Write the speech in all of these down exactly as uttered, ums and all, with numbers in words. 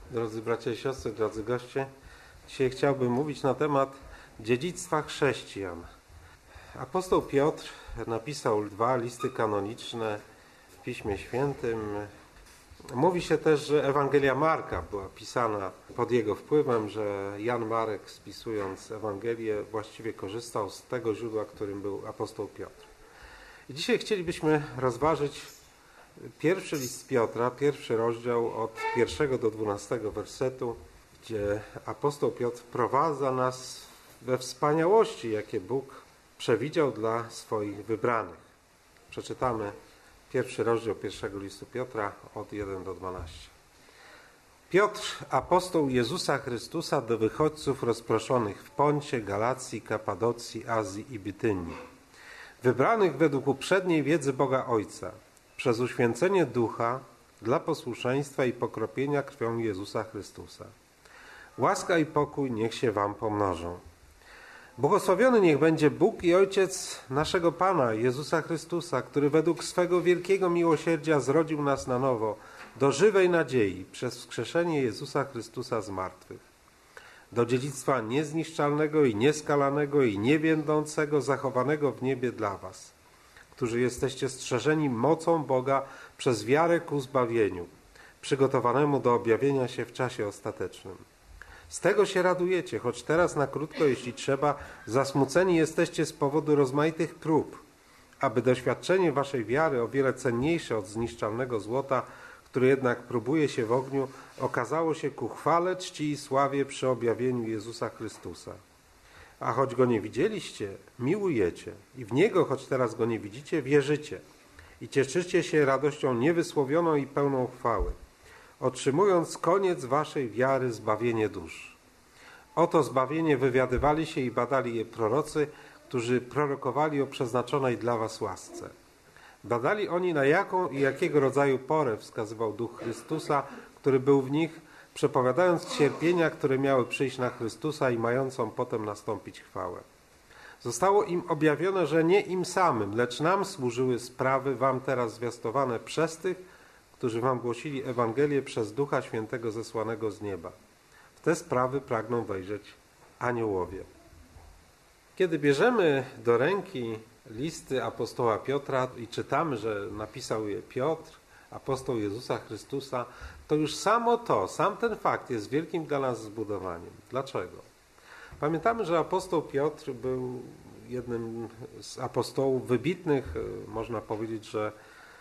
Drodzy bracia i siostry, drodzy goście, dzisiaj chciałbym mówić na temat dziedzictwa chrześcijan. Apostoł Piotr napisał dwa listy kanoniczne w Piśmie Świętym. Mówi się też, że Ewangelia Marka była pisana pod jego wpływem, że Jan Marek, spisując Ewangelię, właściwie korzystał z tego źródła, którym był apostoł Piotr. I dzisiaj chcielibyśmy rozważyć pierwszy list Piotra, pierwszy rozdział od pierwszego do dwunastego wersetu, gdzie apostoł Piotr wprowadza nas we wspaniałości, jakie Bóg przewidział dla swoich wybranych. Przeczytamy pierwszy rozdział pierwszego listu Piotra od pierwszego do dwunastego. Piotr, apostoł Jezusa Chrystusa, do wychodźców rozproszonych w Poncie, Galacji, Kapadocji, Azji i Bitynii, wybranych według uprzedniej wiedzy Boga Ojca, przez uświęcenie ducha dla posłuszeństwa i pokropienia krwią Jezusa Chrystusa. Łaska i pokój niech się wam pomnożą. Błogosławiony niech będzie Bóg i Ojciec naszego Pana Jezusa Chrystusa, który według swego wielkiego miłosierdzia zrodził nas na nowo do żywej nadziei przez wskrzeszenie Jezusa Chrystusa z martwych, do dziedzictwa niezniszczalnego i nieskalanego i niewiędącego, zachowanego w niebie dla was, którzy jesteście strzeżeni mocą Boga przez wiarę ku zbawieniu, przygotowanemu do objawienia się w czasie ostatecznym. Z tego się radujecie, choć teraz na krótko, jeśli trzeba, zasmuceni jesteście z powodu rozmaitych prób, aby doświadczenie waszej wiary, o wiele cenniejsze od zniszczalnego złota, które jednak próbuje się w ogniu, okazało się ku chwale, czci i sławie przy objawieniu Jezusa Chrystusa. A choć Go nie widzieliście, miłujecie i w Niego, choć teraz Go nie widzicie, wierzycie i cieszycie się radością niewysłowioną i pełną chwały, otrzymując koniec waszej wiary, zbawienie dusz. Oto zbawienie wywiadywali się i badali je prorocy, którzy prorokowali o przeznaczonej dla was łasce. Badali oni, na jaką i jakiego rodzaju porę wskazywał Duch Chrystusa, który był w nich, przepowiadając cierpienia, które miały przyjść na Chrystusa i mającą potem nastąpić chwałę. Zostało im objawione, że nie im samym, lecz nam służyły sprawy wam teraz zwiastowane przez tych, którzy wam głosili Ewangelię przez Ducha Świętego zesłanego z nieba. W te sprawy pragną wejrzeć aniołowie. Kiedy bierzemy do ręki listy apostoła Piotra i czytamy, że napisał je Piotr, apostoł Jezusa Chrystusa, to już samo to, sam ten fakt jest wielkim dla nas zbudowaniem. Dlaczego? Pamiętamy, że apostoł Piotr był jednym z apostołów wybitnych, można powiedzieć, że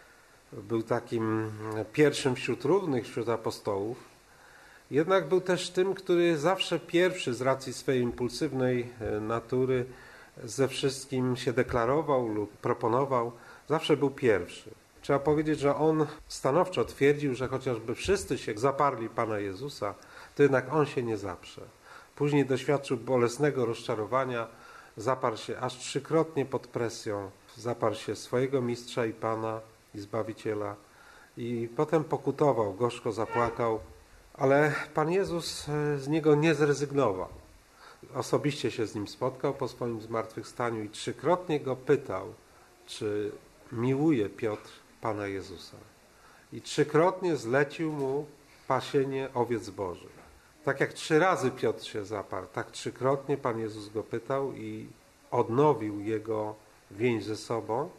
był takim pierwszym wśród równych, wśród apostołów. Jednak był też tym, który zawsze pierwszy z racji swojej impulsywnej natury ze wszystkim się deklarował lub proponował. Zawsze był pierwszy. Trzeba powiedzieć, że on stanowczo twierdził, że chociażby wszyscy się zaparli Pana Jezusa, to jednak on się nie zaprze. Później doświadczył bolesnego rozczarowania, zaparł się aż trzykrotnie pod presją, zaparł się swojego mistrza i Pana i Zbawiciela i potem pokutował, gorzko zapłakał, ale Pan Jezus z niego nie zrezygnował. Osobiście się z nim spotkał po swoim zmartwychwstaniu i trzykrotnie go pytał, czy miłuje Piotr Pana Jezusa. I trzykrotnie zlecił mu pasienie owiec bożych. Tak jak trzy razy Piotr się zaparł, tak trzykrotnie Pan Jezus go pytał i odnowił jego więź ze sobą.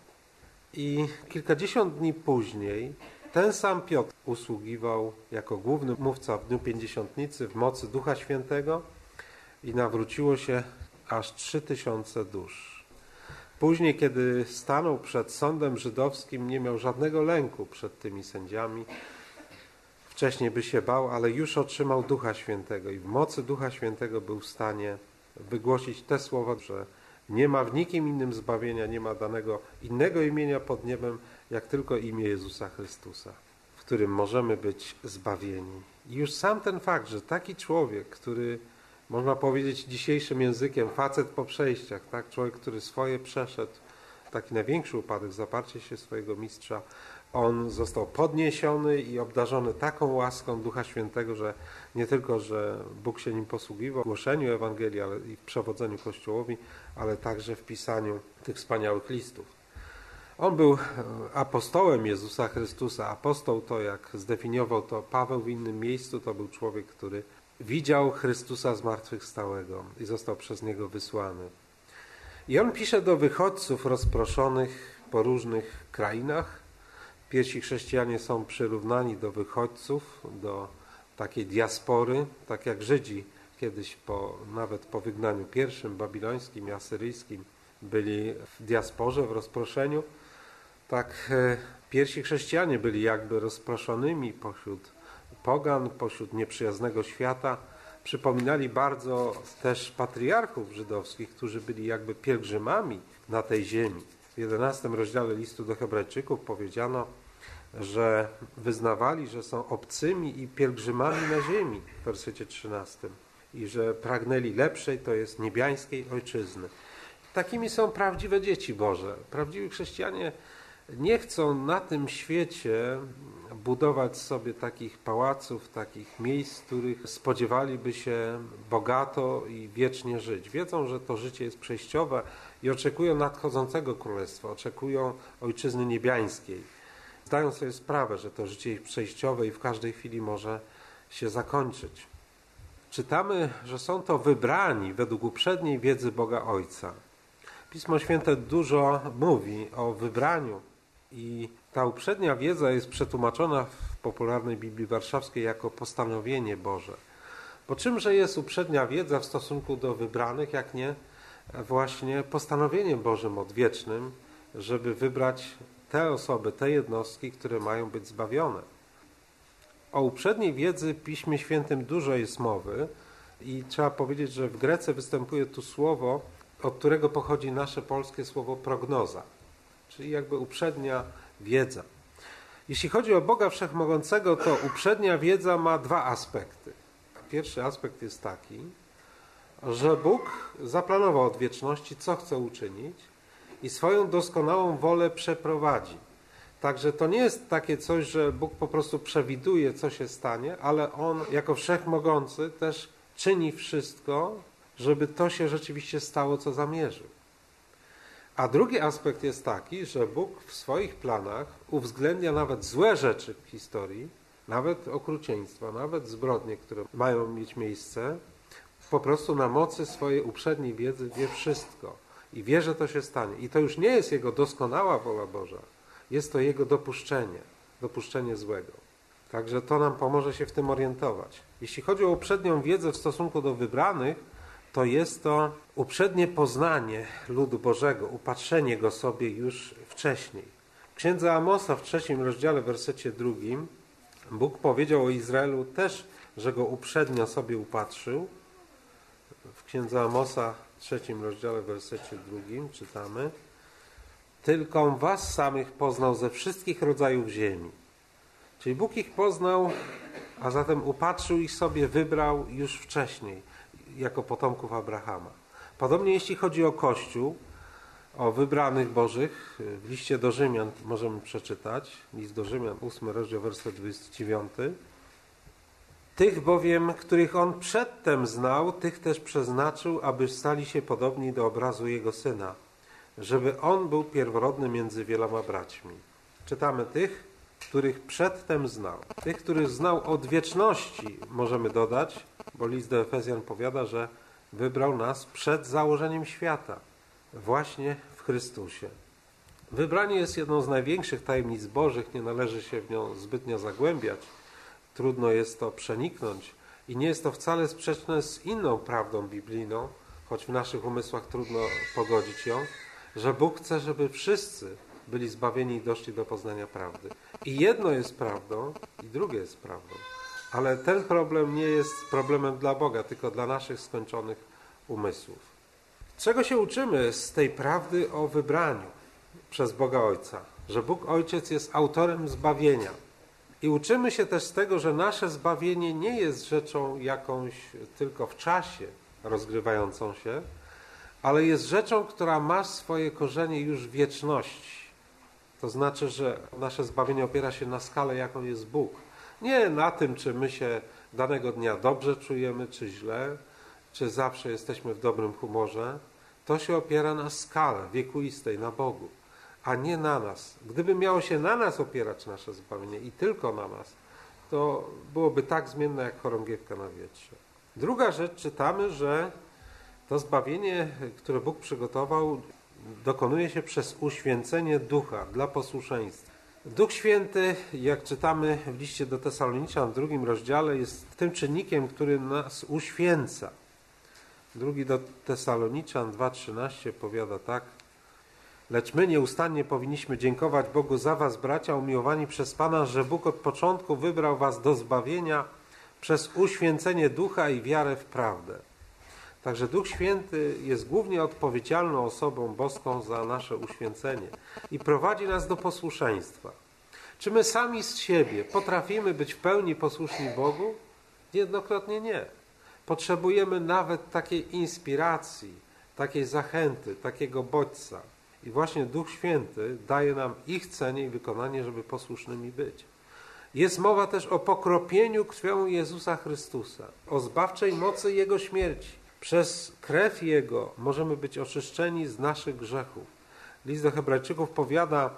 I kilkadziesiąt dni później ten sam Piotr usługiwał jako główny mówca w Dniu Pięćdziesiątnicy w mocy Ducha Świętego i nawróciło się aż trzy tysiące dusz. Później, kiedy stanął przed sądem żydowskim, nie miał żadnego lęku przed tymi sędziami. Wcześniej by się bał, ale już otrzymał Ducha Świętego i w mocy Ducha Świętego był w stanie wygłosić te słowa, że nie ma w nikim innym zbawienia, nie ma danego innego imienia pod niebem, jak tylko imię Jezusa Chrystusa, w którym możemy być zbawieni. I już sam ten fakt, że taki człowiek, który, można powiedzieć dzisiejszym językiem, facet po przejściach, tak, człowiek, który swoje przeszedł, taki największy upadek, zaparcie się swojego mistrza, on został podniesiony i obdarzony taką łaską Ducha Świętego, że nie tylko, że Bóg się nim posługiwał w głoszeniu Ewangelii ale i w przewodzeniu Kościołowi, ale także w pisaniu tych wspaniałych listów. On był apostołem Jezusa Chrystusa. Apostoł to, jak zdefiniował to Paweł w innym miejscu, to był człowiek, który widział Chrystusa zmartwychwstałego i został przez Niego wysłany. I on pisze do wychodźców rozproszonych po różnych krainach. Pierwsi chrześcijanie są przyrównani do wychodźców, do takiej diaspory, tak jak Żydzi kiedyś, po, nawet po wygnaniu pierwszym, babilońskim i asyryjskim, byli w diasporze, w rozproszeniu. Tak pierwsi chrześcijanie byli jakby rozproszonymi pośród pogan, pośród nieprzyjaznego świata. Przypominali bardzo też patriarchów żydowskich, którzy byli jakby pielgrzymami na tej ziemi. W jedenastym rozdziale listu do Hebrajczyków powiedziano, że wyznawali, że są obcymi i pielgrzymami na ziemi, w wersecie trzynastym. I że pragnęli lepszej, to jest niebiańskiej ojczyzny. Takimi są prawdziwe dzieci Boże. Prawdziwi chrześcijanie nie chcą na tym świecie budować sobie takich pałaców, takich miejsc, w których spodziewaliby się bogato i wiecznie żyć. Wiedzą, że to życie jest przejściowe i oczekują nadchodzącego królestwa, oczekują ojczyzny niebiańskiej. Zdają sobie sprawę, że to życie jest przejściowe i w każdej chwili może się zakończyć. Czytamy, że są to wybrani według uprzedniej wiedzy Boga Ojca. Pismo Święte dużo mówi o wybraniu i ta uprzednia wiedza jest przetłumaczona w popularnej Biblii Warszawskiej jako postanowienie Boże. Bo czymże jest uprzednia wiedza w stosunku do wybranych, jak nie właśnie postanowieniem Bożym odwiecznym, żeby wybrać te osoby, te jednostki, które mają być zbawione. O uprzedniej wiedzy w Piśmie Świętym dużo jest mowy i trzeba powiedzieć, że w Grece występuje tu słowo, od którego pochodzi nasze polskie słowo prognoza, czyli jakby uprzednia wiedza. Jeśli chodzi o Boga Wszechmogącego, to uprzednia wiedza ma dwa aspekty. Pierwszy aspekt jest taki, że Bóg zaplanował od wieczności, co chce uczynić i swoją doskonałą wolę przeprowadzi. Także to nie jest takie coś, że Bóg po prostu przewiduje, co się stanie, ale On jako Wszechmogący też czyni wszystko, żeby to się rzeczywiście stało, co zamierzył. A drugi aspekt jest taki, że Bóg w swoich planach uwzględnia nawet złe rzeczy w historii, nawet okrucieństwa, nawet zbrodnie, które mają mieć miejsce, po prostu na mocy swojej uprzedniej wiedzy wie wszystko i wie, że to się stanie. I to już nie jest Jego doskonała wola Boża, jest to Jego dopuszczenie, dopuszczenie złego. Także to nam pomoże się w tym orientować. Jeśli chodzi o uprzednią wiedzę w stosunku do wybranych, to jest to uprzednie poznanie ludu Bożego, upatrzenie go sobie już wcześniej. W księdze Amosa w trzecim rozdziale, w wersecie drugim, Bóg powiedział o Izraelu też, że go uprzednio sobie upatrzył. W księdze Amosa w trzecim rozdziale, w wersecie drugim czytamy: Tylko was samych poznał ze wszystkich rodzajów ziemi. Czyli Bóg ich poznał, a zatem upatrzył ich sobie, wybrał już wcześniej, jako potomków Abrahama. Podobnie jeśli chodzi o Kościół, o wybranych Bożych, w liście do Rzymian możemy przeczytać, list do Rzymian, ósmy rozdział, werset dwudziesty dziewiąty. Tych bowiem, których On przedtem znał, tych też przeznaczył, aby stali się podobni do obrazu Jego Syna, żeby On był pierworodny między wieloma braćmi. Czytamy tych, których przedtem znał. Tych, których znał od wieczności, możemy dodać, bo list do Efezjan powiada, że wybrał nas przed założeniem świata, właśnie w Chrystusie. Wybranie jest jedną z największych tajemnic Bożych, nie należy się w nią zbytnio zagłębiać. Trudno jest to przeniknąć i nie jest to wcale sprzeczne z inną prawdą biblijną, choć w naszych umysłach trudno pogodzić ją, że Bóg chce, żeby wszyscy byli zbawieni i doszli do poznania prawdy. I jedno jest prawdą, i drugie jest prawdą. Ale ten problem nie jest problemem dla Boga, tylko dla naszych skończonych umysłów. Czego się uczymy z tej prawdy o wybraniu przez Boga Ojca? Że Bóg Ojciec jest autorem zbawienia. I uczymy się też z tego, że nasze zbawienie nie jest rzeczą jakąś tylko w czasie rozgrywającą się, ale jest rzeczą, która ma swoje korzenie już w wieczności. To znaczy, że nasze zbawienie opiera się na skale, jaką jest Bóg. Nie na tym, czy my się danego dnia dobrze czujemy, czy źle, czy zawsze jesteśmy w dobrym humorze. To się opiera na skale wiekuistej, na Bogu. a nie na nas. Gdyby miało się na nas opierać nasze zbawienie i tylko na nas, to byłoby tak zmienne jak chorągiewka na wietrze. Druga rzecz, czytamy, że to zbawienie, które Bóg przygotował, dokonuje się przez uświęcenie ducha dla posłuszeństwa. Duch Święty, jak czytamy w liście do Tesaloniczan w drugim rozdziale, jest tym czynnikiem, który nas uświęca. Drugi do Tesaloniczan dwa trzynaście powiada tak: lecz my nieustannie powinniśmy dziękować Bogu za was, bracia umiłowani przez Pana, że Bóg od początku wybrał was do zbawienia przez uświęcenie ducha i wiarę w prawdę. Także Duch Święty jest głównie odpowiedzialną osobą boską za nasze uświęcenie i prowadzi nas do posłuszeństwa. Czy my sami z siebie potrafimy być w pełni posłuszni Bogu? Jednokrotnie nie. Potrzebujemy nawet takiej inspiracji, takiej zachęty, takiego bodźca. I właśnie Duch Święty daje nam ich chcenie i wykonanie, żeby posłusznymi być. Jest mowa też o pokropieniu krwią Jezusa Chrystusa, o zbawczej mocy Jego śmierci. Przez krew Jego możemy być oczyszczeni z naszych grzechów. List do Hebrajczyków powiada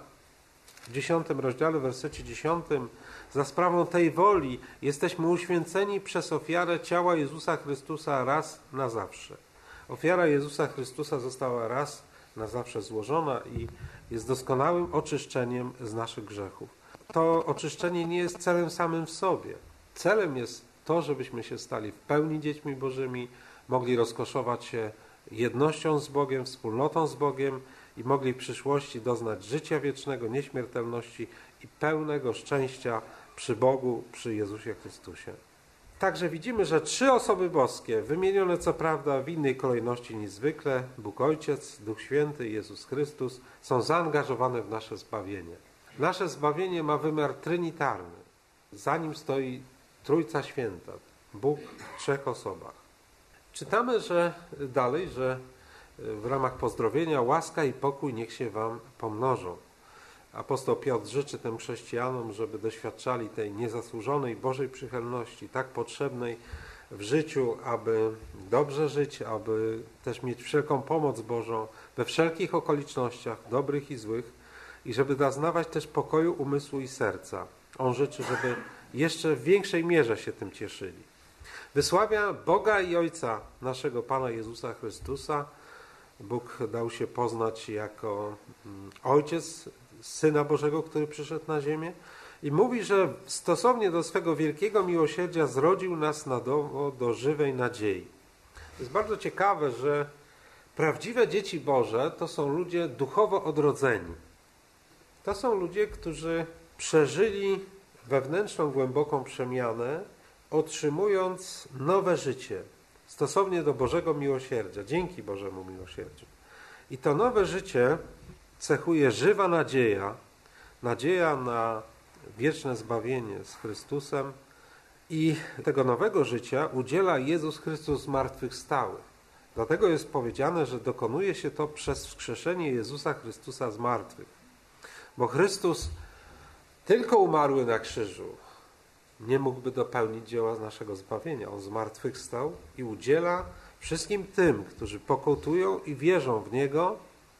w dziesiątym rozdziale, w wersecie dziesiątym: za sprawą tej woli jesteśmy uświęceni przez ofiarę ciała Jezusa Chrystusa raz na zawsze. Ofiara Jezusa Chrystusa została raz na zawsze złożona i jest doskonałym oczyszczeniem z naszych grzechów. To oczyszczenie nie jest celem samym w sobie. Celem jest to, żebyśmy się stali w pełni dziećmi Bożymi, mogli rozkoszować się jednością z Bogiem, wspólnotą z Bogiem i mogli w przyszłości doznać życia wiecznego, nieśmiertelności i pełnego szczęścia przy Bogu, przy Jezusie Chrystusie. Także widzimy, że trzy osoby boskie, wymienione co prawda w innej kolejności niż zwykle, Bóg Ojciec, Duch Święty i Jezus Chrystus, są zaangażowane w nasze zbawienie. Nasze zbawienie ma wymiar trinitarny. Za nim stoi Trójca Święta, Bóg w trzech osobach. Czytamy, że dalej, że w ramach pozdrowienia łaska i pokój niech się wam pomnożą. Apostoł Piotr życzy tym chrześcijanom, żeby doświadczali tej niezasłużonej Bożej przychylności, tak potrzebnej w życiu, aby dobrze żyć, aby też mieć wszelką pomoc Bożą we wszelkich okolicznościach, dobrych i złych, i żeby doznawać też pokoju umysłu i serca. On życzy, żeby jeszcze w większej mierze się tym cieszyli. Wysławia Boga i Ojca naszego Pana Jezusa Chrystusa. Bóg dał się poznać jako Ojciec Syna Bożego, który przyszedł na ziemię, i mówi, że stosownie do swego wielkiego miłosierdzia zrodził nas na nowo do żywej nadziei. Jest bardzo ciekawe, że prawdziwe dzieci Boże to są ludzie duchowo odrodzeni. To są ludzie, którzy przeżyli wewnętrzną, głęboką przemianę, otrzymując nowe życie stosownie do Bożego miłosierdzia, dzięki Bożemu miłosierdziu. I to nowe życie cechuje żywa nadzieja, nadzieja na wieczne zbawienie z Chrystusem, i tego nowego życia udziela Jezus Chrystus zmartwychwstałych. Dlatego jest powiedziane, że dokonuje się to przez wskrzeszenie Jezusa Chrystusa z martwych. Bo Chrystus, tylko umarły na krzyżu, nie mógłby dopełnić dzieła naszego zbawienia. On zmartwychwstał i udziela wszystkim tym, którzy pokutują i wierzą w Niego,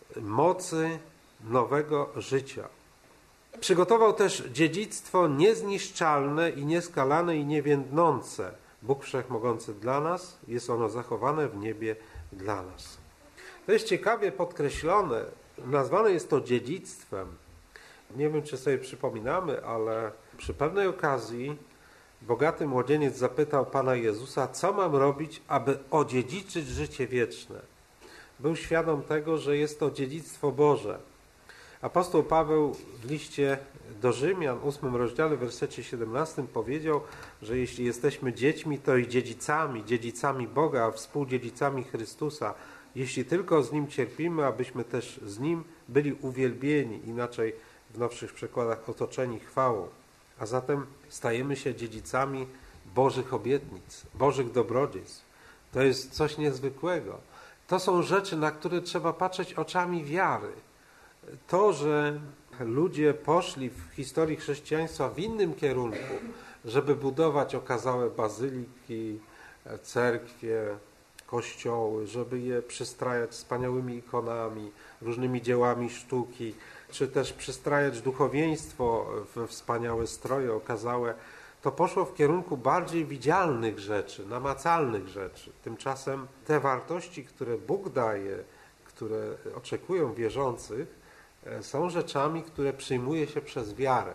mocy nowego życia. Przygotował też dziedzictwo niezniszczalne i nieskalane i niewiędnące. Bóg Wszechmogący dla nas, jest ono zachowane w niebie dla nas. To jest ciekawie podkreślone. Nazwane jest to dziedzictwem. Nie wiem, czy sobie przypominamy, ale przy pewnej okazji bogaty młodzieniec zapytał Pana Jezusa, co mam robić, aby odziedziczyć życie wieczne. Był świadom tego, że jest to dziedzictwo Boże. Apostoł Paweł w liście do Rzymian, ósmym rozdziale, w wersecie siedemnastym powiedział, że jeśli jesteśmy dziećmi, to i dziedzicami, dziedzicami Boga, a współdziedzicami Chrystusa, jeśli tylko z Nim cierpimy, abyśmy też z Nim byli uwielbieni, inaczej w nowszych przekładach otoczeni chwałą. A zatem stajemy się dziedzicami Bożych obietnic, Bożych dobrodziejstw. To jest coś niezwykłego. To są rzeczy, na które trzeba patrzeć oczami wiary. To, że ludzie poszli w historii chrześcijaństwa w innym kierunku, żeby budować okazałe bazyliki, cerkwie, kościoły, żeby je przystrajać wspaniałymi ikonami, różnymi dziełami sztuki, czy też przystrajać duchowieństwo w wspaniałe stroje okazałe, to poszło w kierunku bardziej widzialnych rzeczy, namacalnych rzeczy. Tymczasem te wartości, które Bóg daje, które oczekują wierzących, są rzeczami, które przyjmuje się przez wiarę.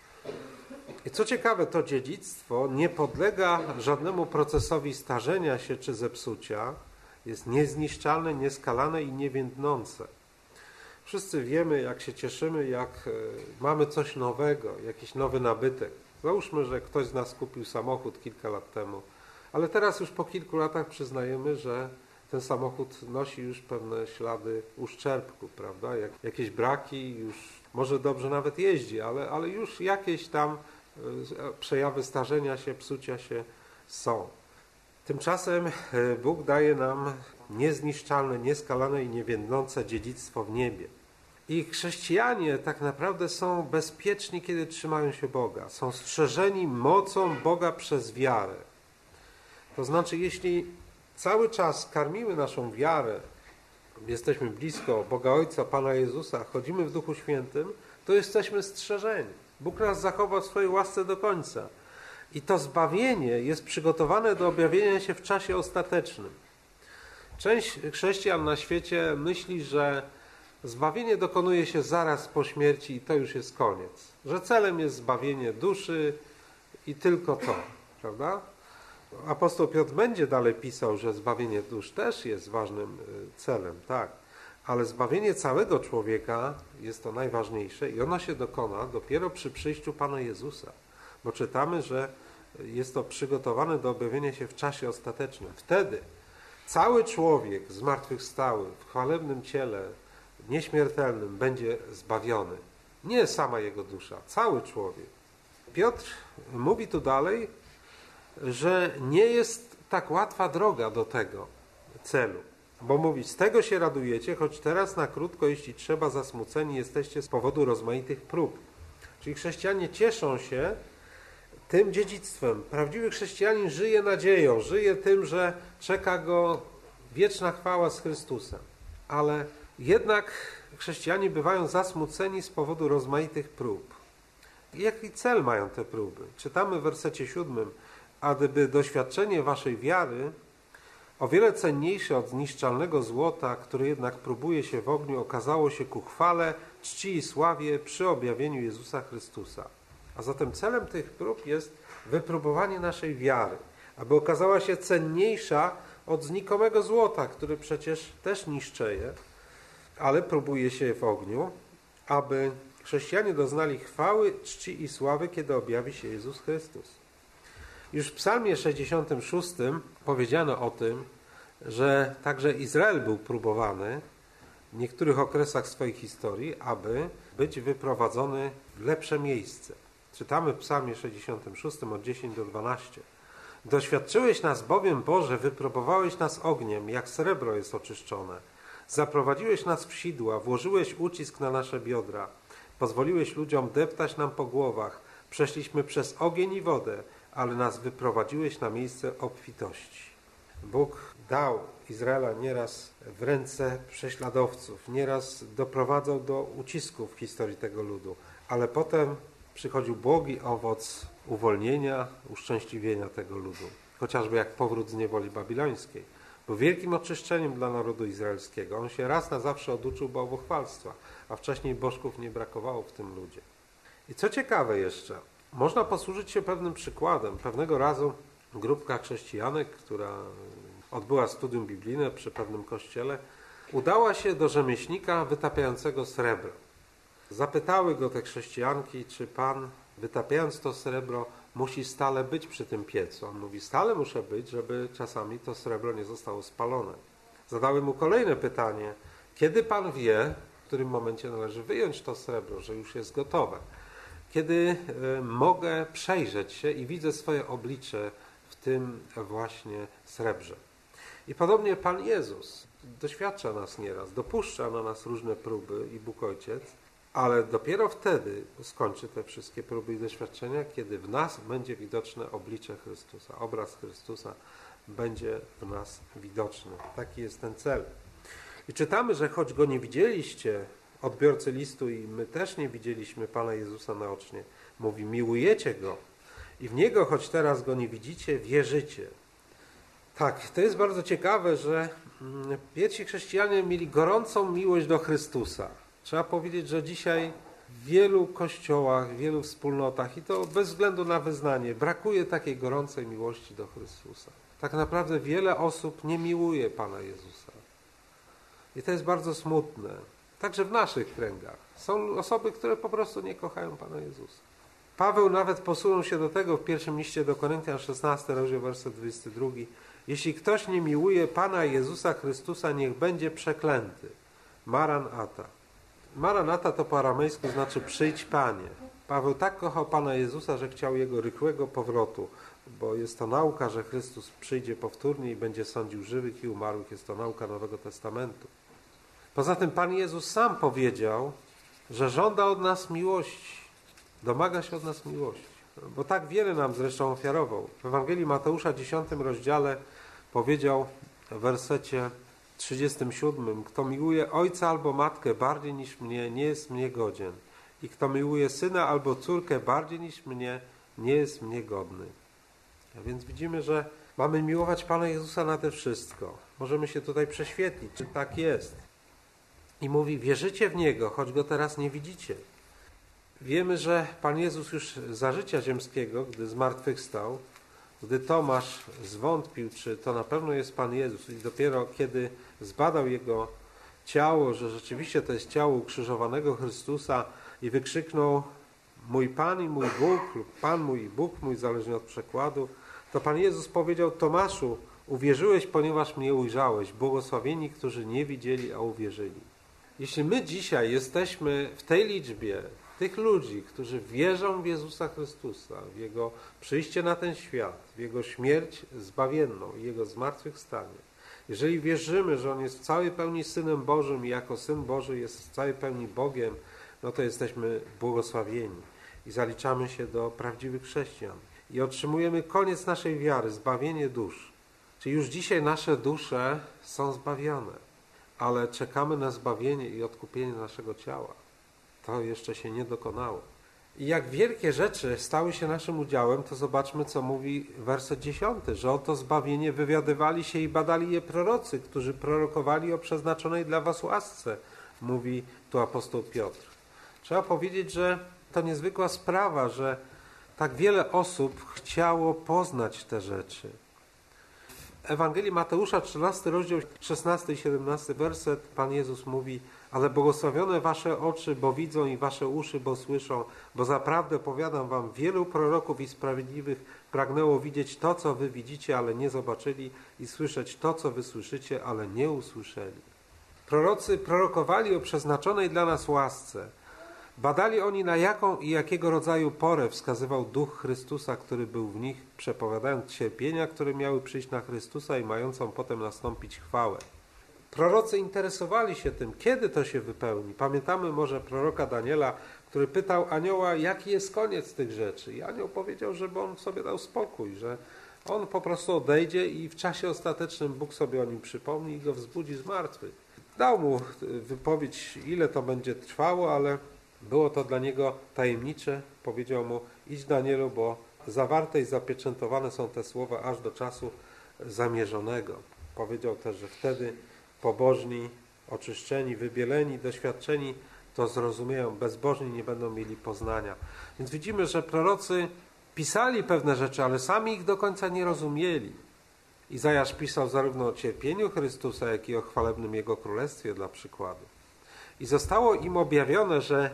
I co ciekawe, to dziedzictwo nie podlega żadnemu procesowi starzenia się czy zepsucia, jest niezniszczalne, nieskalane i niewiędnące. Wszyscy wiemy, jak się cieszymy, jak mamy coś nowego, jakiś nowy nabytek. Załóżmy, że ktoś z nas kupił samochód kilka lat temu, ale teraz już po kilku latach przyznajemy, że ten samochód nosi już pewne ślady uszczerbku, prawda? Jak, jakieś braki, już może dobrze nawet jeździ, ale, ale już jakieś tam przejawy starzenia się, psucia się są. Tymczasem Bóg daje nam niezniszczalne, nieskalane i niewiędnące dziedzictwo w niebie. I chrześcijanie tak naprawdę są bezpieczni, kiedy trzymają się Boga. Są strzeżeni mocą Boga przez wiarę. To znaczy, jeśli cały czas karmimy naszą wiarę, jesteśmy blisko Boga Ojca, Pana Jezusa, chodzimy w Duchu Świętym, to jesteśmy strzeżeni. Bóg nas zachowa w swojej łasce do końca. I to zbawienie jest przygotowane do objawienia się w czasie ostatecznym. Część chrześcijan na świecie myśli, że zbawienie dokonuje się zaraz po śmierci i to już jest koniec. Że celem jest zbawienie duszy i tylko to, prawda? Apostoł Piotr będzie dalej pisał, że zbawienie dusz też jest ważnym celem, tak. Ale zbawienie całego człowieka jest to najważniejsze i ono się dokona dopiero przy przyjściu Pana Jezusa. Bo czytamy, że jest to przygotowane do objawienia się w czasie ostatecznym. Wtedy cały człowiek zmartwychwstały w chwalebnym ciele, nieśmiertelnym, będzie zbawiony. Nie sama jego dusza, cały człowiek. Piotr mówi tu dalej, że nie jest tak łatwa droga do tego celu. Bo mówi, z tego się radujecie, choć teraz na krótko, jeśli trzeba, zasmuceni jesteście z powodu rozmaitych prób. Czyli chrześcijanie cieszą się tym dziedzictwem. Prawdziwy chrześcijanin żyje nadzieją, żyje tym, że czeka go wieczna chwała z Chrystusem. Ale jednak chrześcijanie bywają zasmuceni z powodu rozmaitych prób. Jaki cel mają te próby? Czytamy w wersecie siódmym. A gdyby doświadczenie waszej wiary, o wiele cenniejsze od zniszczalnego złota, które jednak próbuje się w ogniu, okazało się ku chwale, czci i sławie przy objawieniu Jezusa Chrystusa. A zatem celem tych prób jest wypróbowanie naszej wiary, aby okazała się cenniejsza od znikomego złota, który przecież też niszczeje, ale próbuje się w ogniu, aby chrześcijanie doznali chwały, czci i sławy, kiedy objawi się Jezus Chrystus. Już w psalmie sześćdziesiątym szóstym powiedziano o tym, że także Izrael był próbowany w niektórych okresach swojej historii, aby być wyprowadzony w lepsze miejsce. Czytamy w psalmie sześćdziesiątym szóstym od dziesięć do dwunastu. Doświadczyłeś nas bowiem, Boże, wypróbowałeś nas ogniem, jak srebro jest oczyszczone. Zaprowadziłeś nas w sidła, włożyłeś ucisk na nasze biodra. Pozwoliłeś ludziom deptać nam po głowach. Przeszliśmy przez ogień i wodę, ale nas wyprowadziłeś na miejsce obfitości. Bóg dał Izraela nieraz w ręce prześladowców, nieraz doprowadzał do ucisków w historii tego ludu, ale potem przychodził błogi owoc uwolnienia, uszczęśliwienia tego ludu. Chociażby jak powrót z niewoli babilońskiej. Był wielkim oczyszczeniem dla narodu izraelskiego. On się raz na zawsze oduczył bałwochwalstwa, a wcześniej bożków nie brakowało w tym ludzie. I co ciekawe jeszcze, można posłużyć się pewnym przykładem. Pewnego razu grupka chrześcijanek, która odbyła studium biblijne przy pewnym kościele, udała się do rzemieślnika wytapiającego srebro. Zapytały go te chrześcijanki, czy pan, wytapiając to srebro, musi stale być przy tym piecu. On mówi, stale muszę być, żeby czasami to srebro nie zostało spalone. Zadały mu kolejne pytanie, kiedy pan wie, w którym momencie należy wyjąć to srebro, że już jest gotowe. Kiedy mogę przejrzeć się i widzę swoje oblicze w tym właśnie srebrze. I podobnie Pan Jezus doświadcza nas nieraz, dopuszcza na nas różne próby i Bóg Ojciec, ale dopiero wtedy skończy te wszystkie próby i doświadczenia, kiedy w nas będzie widoczne oblicze Chrystusa, obraz Chrystusa będzie w nas widoczny. Taki jest ten cel. I czytamy, że choć Go nie widzieliście, odbiorcy listu i my też nie widzieliśmy Pana Jezusa naocznie. Mówi, miłujecie Go i w Niego, choć teraz Go nie widzicie, wierzycie. Tak, to jest bardzo ciekawe, że pierwsi chrześcijanie mieli gorącą miłość do Chrystusa. Trzeba powiedzieć, że dzisiaj w wielu kościołach, w wielu wspólnotach i to bez względu na wyznanie brakuje takiej gorącej miłości do Chrystusa. Tak naprawdę wiele osób nie miłuje Pana Jezusa. I to jest bardzo smutne. Także w naszych kręgach. Są osoby, które po prostu nie kochają Pana Jezusa. Paweł nawet posunął się do tego w pierwszym liście do Koryntian, szesnasty rozdział, werset dwudziesty drugi. Jeśli ktoś nie miłuje Pana Jezusa Chrystusa, niech będzie przeklęty. Maranata. Maranata to po aramejsku znaczy przyjdź Panie. Paweł tak kochał Pana Jezusa, że chciał Jego rychłego powrotu, bo jest to nauka, że Chrystus przyjdzie powtórnie i będzie sądził żywych i umarłych. Jest to nauka Nowego Testamentu. Poza tym Pan Jezus sam powiedział, że żąda od nas miłości. Domaga się od nas miłości. Bo tak wiele nam zresztą ofiarował. W Ewangelii Mateusza, dziesiątym rozdziale powiedział w wersecie trzydziestym siódmym: kto miłuje ojca albo matkę bardziej niż mnie, nie jest mnie godzien. I kto miłuje syna albo córkę bardziej niż mnie, nie jest mnie godny. A więc widzimy, że mamy miłować Pana Jezusa nade wszystko. Możemy się tutaj prześwietlić, czy tak jest. I mówi, wierzycie w Niego, choć Go teraz nie widzicie. Wiemy, że Pan Jezus już za życia ziemskiego, gdy zmartwychwstał, gdy Tomasz zwątpił, czy to na pewno jest Pan Jezus, i dopiero kiedy zbadał Jego ciało, że rzeczywiście to jest ciało ukrzyżowanego Chrystusa i wykrzyknął mój Pan i mój Bóg, lub Pan mój i Bóg mój, zależnie od przekładu, to Pan Jezus powiedział, Tomaszu, uwierzyłeś, ponieważ mnie ujrzałeś. Błogosławieni, którzy nie widzieli, a uwierzyli. Jeśli my dzisiaj jesteśmy w tej liczbie tych ludzi, którzy wierzą w Jezusa Chrystusa, w Jego przyjście na ten świat, w Jego śmierć zbawienną i Jego zmartwychwstanie, jeżeli wierzymy, że On jest w całej pełni Synem Bożym i jako Syn Boży jest w całej pełni Bogiem, no to jesteśmy błogosławieni i zaliczamy się do prawdziwych chrześcijan i otrzymujemy koniec naszej wiary, zbawienie dusz. Czyli już dzisiaj nasze dusze są zbawione, ale czekamy na zbawienie i odkupienie naszego ciała. To jeszcze się nie dokonało. I jak wielkie rzeczy stały się naszym udziałem, to zobaczmy, co mówi werset dziesiąty, że oto zbawienie wywiadywali się i badali je prorocy, którzy prorokowali o przeznaczonej dla was łasce, mówi tu apostoł Piotr. Trzeba powiedzieć, że to niezwykła sprawa, że tak wiele osób chciało poznać te rzeczy. W Ewangelii Mateusza, trzynasty rozdział, szesnasty i siedemnasty werset, Pan Jezus mówi, ale błogosławione wasze oczy, bo widzą, i wasze uszy, bo słyszą, bo zaprawdę powiadam wam, wielu proroków i sprawiedliwych pragnęło widzieć to, co wy widzicie, ale nie zobaczyli, i słyszeć to, co wy słyszycie, ale nie usłyszeli. Prorocy prorokowali o przeznaczonej dla nas łasce. Badali oni, na jaką i jakiego rodzaju porę wskazywał Duch Chrystusa, który był w nich, przepowiadając cierpienia, które miały przyjść na Chrystusa i mającą potem nastąpić chwałę. Prorocy interesowali się tym, kiedy to się wypełni. Pamiętamy może proroka Daniela, który pytał anioła, jaki jest koniec tych rzeczy. I anioł powiedział, żeby on sobie dał spokój, że on po prostu odejdzie i w czasie ostatecznym Bóg sobie o nim przypomni i go wzbudzi z martwych. Dał mu wypowiedź, ile to będzie trwało, ale było to dla niego tajemnicze. Powiedział mu, idź Danielu, bo zawarte i zapieczętowane są te słowa aż do czasu zamierzonego. Powiedział też, że wtedy pobożni, oczyszczeni, wybieleni, doświadczeni to zrozumieją, bezbożni nie będą mieli poznania. Więc widzimy, że prorocy pisali pewne rzeczy, ale sami ich do końca nie rozumieli. Izajasz pisał zarówno o cierpieniu Chrystusa, jak i o chwalebnym Jego Królestwie dla przykładu. I zostało im objawione, że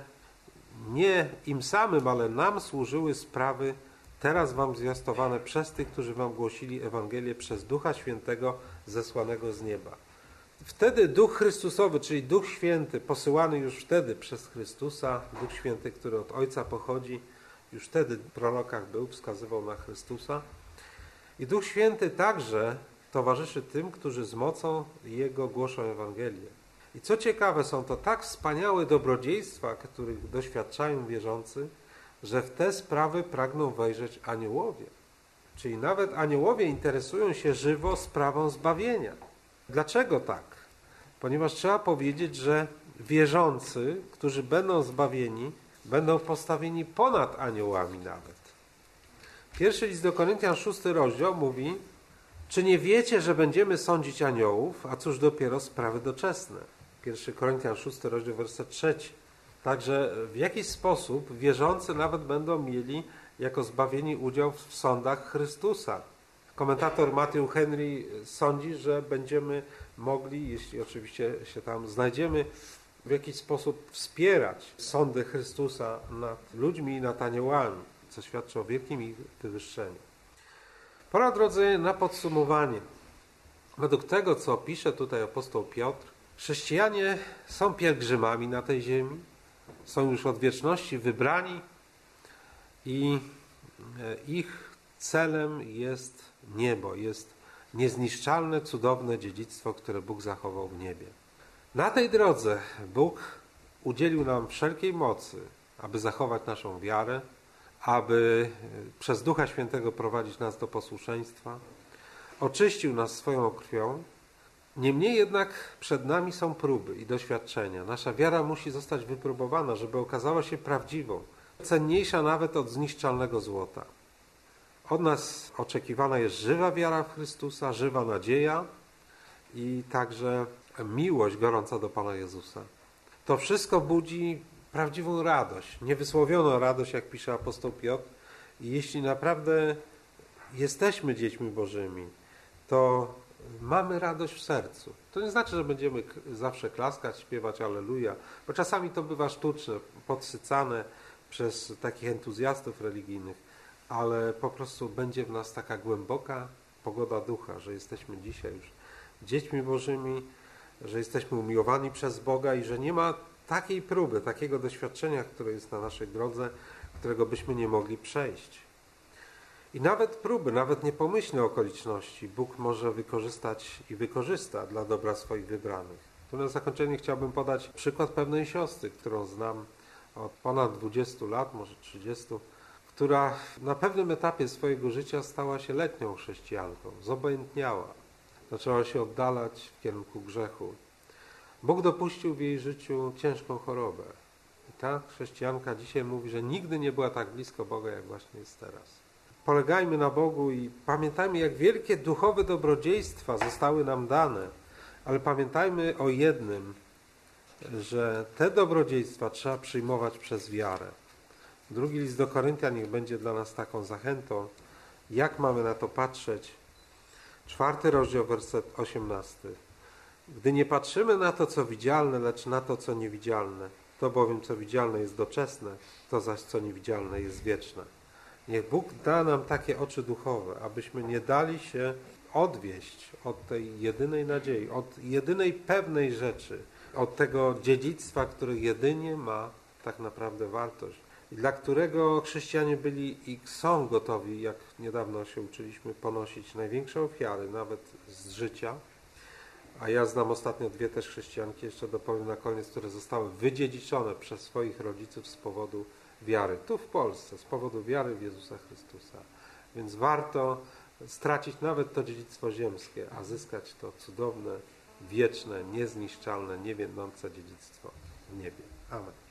nie im samym, ale nam służyły sprawy teraz wam zwiastowane przez tych, którzy wam głosili Ewangelię przez Ducha Świętego zesłanego z nieba. Wtedy Duch Chrystusowy, czyli Duch Święty, posyłany już wtedy przez Chrystusa, Duch Święty, który od Ojca pochodzi, już wtedy w prorokach był, wskazywał na Chrystusa. I Duch Święty także towarzyszy tym, którzy z mocą Jego głoszą Ewangelię. I co ciekawe, są to tak wspaniałe dobrodziejstwa, których doświadczają wierzący, że w te sprawy pragną wejrzeć aniołowie. Czyli nawet aniołowie interesują się żywo sprawą zbawienia. Dlaczego tak? Ponieważ trzeba powiedzieć, że wierzący, którzy będą zbawieni, będą postawieni ponad aniołami nawet. Pierwszy list do Koryntian, szósty rozdział mówi: czy nie wiecie, że będziemy sądzić aniołów, a cóż dopiero sprawy doczesne? Pierwszy Koryntian, szósty rozdział, werset trzeci. Także w jakiś sposób wierzący nawet będą mieli jako zbawieni udział w sądach Chrystusa. Komentator Matthew Henry sądzi, że będziemy mogli, jeśli oczywiście się tam znajdziemy, w jakiś sposób wspierać sądy Chrystusa nad ludźmi i nad aniołami, co świadczy o wielkim ich wywyższeniu. Pora, drodzy, na podsumowanie. Według tego, co pisze tutaj apostoł Piotr, chrześcijanie są pielgrzymami na tej ziemi, są już od wieczności wybrani i ich celem jest niebo, jest niezniszczalne, cudowne dziedzictwo, które Bóg zachował w niebie. Na tej drodze Bóg udzielił nam wszelkiej mocy, aby zachować naszą wiarę, aby przez Ducha Świętego prowadzić nas do posłuszeństwa. Oczyścił nas swoją krwią. Niemniej jednak przed nami są próby i doświadczenia. Nasza wiara musi zostać wypróbowana, żeby okazała się prawdziwą, cenniejsza nawet od zniszczalnego złota. Od nas oczekiwana jest żywa wiara w Chrystusa, żywa nadzieja i także miłość gorąca do Pana Jezusa. To wszystko budzi prawdziwą radość, niewysłowioną radość, jak pisze apostoł Piotr. I jeśli naprawdę jesteśmy dziećmi Bożymi, to mamy radość w sercu. To nie znaczy, że będziemy zawsze klaskać, śpiewać Alleluja, bo czasami to bywa sztuczne, podsycane przez takich entuzjastów religijnych, ale po prostu będzie w nas taka głęboka pogoda ducha, że jesteśmy dzisiaj już dziećmi Bożymi, że jesteśmy umiłowani przez Boga i że nie ma takiej próby, takiego doświadczenia, które jest na naszej drodze, którego byśmy nie mogli przejść. I nawet próby, nawet niepomyślne okoliczności Bóg może wykorzystać i wykorzysta dla dobra swoich wybranych. Tu na zakończenie chciałbym podać przykład pewnej siostry, którą znam od ponad dwudziestu lat, może trzydziestu, która na pewnym etapie swojego życia stała się letnią chrześcijanką, zobojętniała, zaczęła się oddalać w kierunku grzechu. Bóg dopuścił w jej życiu ciężką chorobę. I ta chrześcijanka dzisiaj mówi, że nigdy nie była tak blisko Boga, jak właśnie jest teraz. Polegajmy na Bogu i pamiętajmy, jak wielkie duchowe dobrodziejstwa zostały nam dane, ale pamiętajmy o jednym, że te dobrodziejstwa trzeba przyjmować przez wiarę. Drugi list do Koryntian niech będzie dla nas taką zachętą, jak mamy na to patrzeć. Czwarty rozdział, werset osiemnasty. Gdy nie patrzymy na to, co widzialne, lecz na to, co niewidzialne, to bowiem, co widzialne jest doczesne, to zaś, co niewidzialne jest wieczne. Niech Bóg da nam takie oczy duchowe, abyśmy nie dali się odwieść od tej jedynej nadziei, od jedynej pewnej rzeczy, od tego dziedzictwa, które jedynie ma tak naprawdę wartość i dla którego chrześcijanie byli i są gotowi, jak niedawno się uczyliśmy, ponosić największe ofiary, nawet z życia. A ja znam ostatnio dwie też chrześcijanki, jeszcze dopowiem na koniec, które zostały wydziedziczone przez swoich rodziców z powodu wiary, tu w Polsce, z powodu wiary w Jezusa Chrystusa. Więc warto stracić nawet to dziedzictwo ziemskie, a zyskać to cudowne, wieczne, niezniszczalne, niewiędnące dziedzictwo w niebie. Amen.